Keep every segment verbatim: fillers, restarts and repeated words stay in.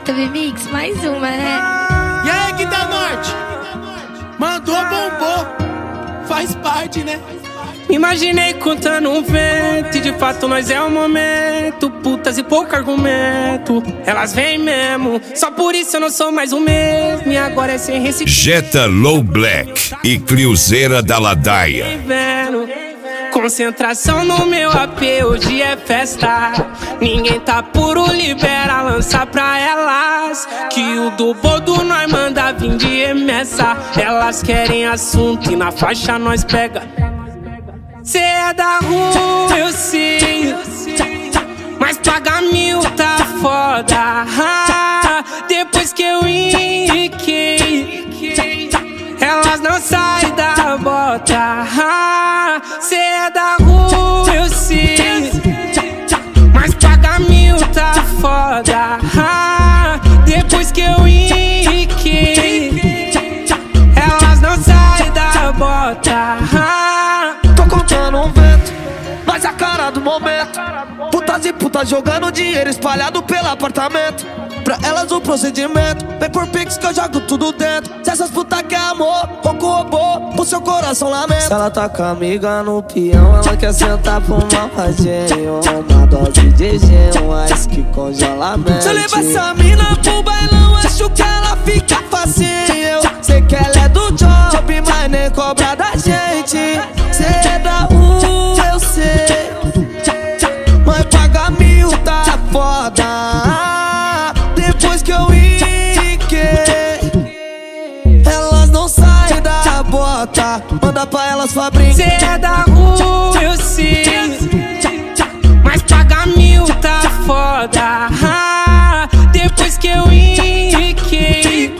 T V Mix, mais uma, né? E aí, Quinta Norte? Mandou, bombou. Faz parte, né? Imaginei contando um vento e de fato nós é o momento. Putas e pouco argumento, elas vêm mesmo. Só por isso eu não sou mais o mesmo. E agora é sem recibo. Jetta Low Black e Cruzeira da Ladaia. Concentração no meu A P, hoje é festa. Ninguém tá puro, libera, lança pra elas. Que o do bodo nós manda vir de remessa. Elas querem assunto e na faixa nós pega. Cê é da rua, eu sei, mas pagar mil tá foda. Ah, depois que eu enriquei, elas não saem da bota. Ah, cê é da rua, eu sei, mas pagar mil tá foda. Ah, depois que eu enriquei, elas não saem da bota. Ah, tô contando um vento, mas a cara do momento. Putas e putas jogando dinheiro espalhado pelo apartamento. Pra elas o procedimento, vem por pix que eu jogo tudo dentro. Se essas putas quer amor, pouco robô, pro seu coração lamento. Se ela tá com a amiga no peão, ela quer sentar pro malvadinho. Uma dose de gelo, um ice que congela a mente. Se eu levar essa mina pro bailão, acho que ela fica facinho. Sei que ela é do job, mas nem cobra da gente. Cê é da rua, eu sei, mas paga mil tá foda. Depois que eu enriquei, elas não saem da bota. Manda pra elas, Fabrinho. Cê é da rua, eu sei, mas pagar mil tá foda. Ah, depois que eu enriquei,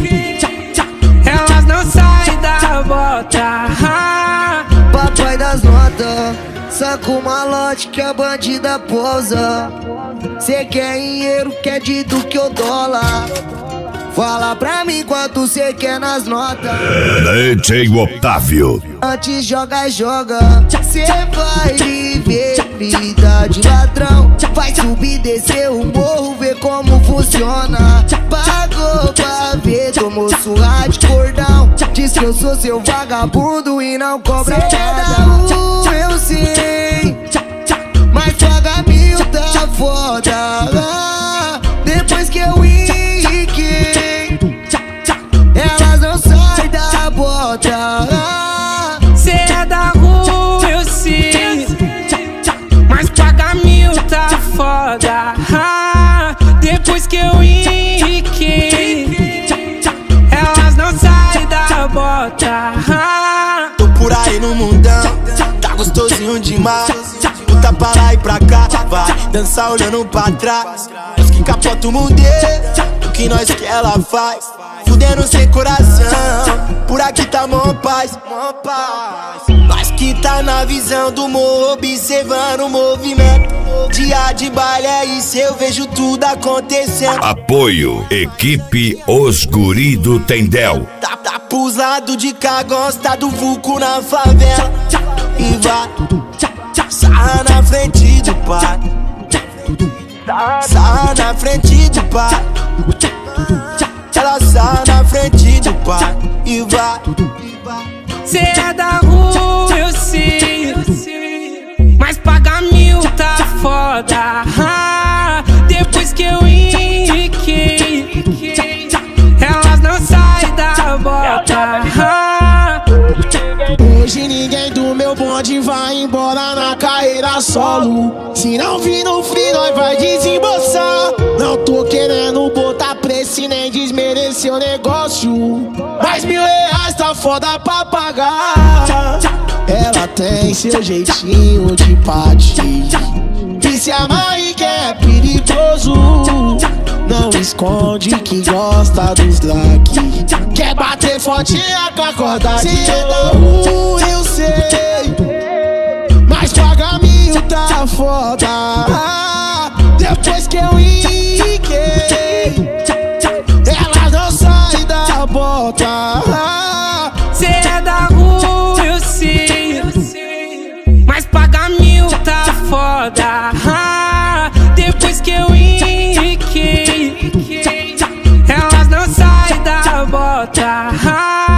elas não saem da bota. Ah, papai das notas, saca o malote que a bandida pousa. Cê quer dinheiro, quer de do que o dólar. Fala pra mim quanto cê quer nas notas. D J Otávio. Antes joga, joga. Cê vai viver vida de ladrão. Vai subir, descer o morro, ver como funciona. Pagou pra ver, tomou surra de cordão. Diz que eu sou seu vagabundo e não cobra nada. Cê é da rua, eu sei, mas paga mil tá foda. Ah, depois que eu enriquei, elas não saem da bota. Ah, cê é da rua, eu sei, mas pagar mil tá foda. Ah, depois que eu enriquei, elas não saem da bota. Ah, tô por aí no mundão, tá gostosinho demais. Puta pra lá e pra cá, vai dançar olhando pra trás. Nós que capota o mundo, o que nós que ela faz. Fudendo sem coração, por aqui tá mó paz. Nós que tá na visão do morro, observando o movimento. Dia de baile é isso, eu vejo tudo acontecendo. Apoio, equipe Os Guri do Tendel. Tá, tá pros lados de cá, gosta do vulco na favela. E vai sarra na frente do pai, sarra na frente do pai. Ela sarra na frente do pai e vai. Cê é da rua, eu sei, mas pagar mil tá foda. Ah, depois que eu enriquei, elas não saem da bota. Ah, hoje ninguém do meu bonde vai embora na carreira solo. Se não vir no free, nós vai desembolsar. Não tô querendo botar preço e nem desmerecer o negócio, mas mil reais tá foda pra pagar. Ela tem seu jeitinho de partir e se amarre que é perigoso. Não esconde que gosta dos like, quer bater fortinha com a corda de ouro. Cê é da rua, eu sei, mas paga mil tá foda. Ah, depois que eu enriquei, elas não saem da bota. Ah, cê é da rua, eu sei, mas pagar mil tá foda. Ah, depois que eu enriquei, bota.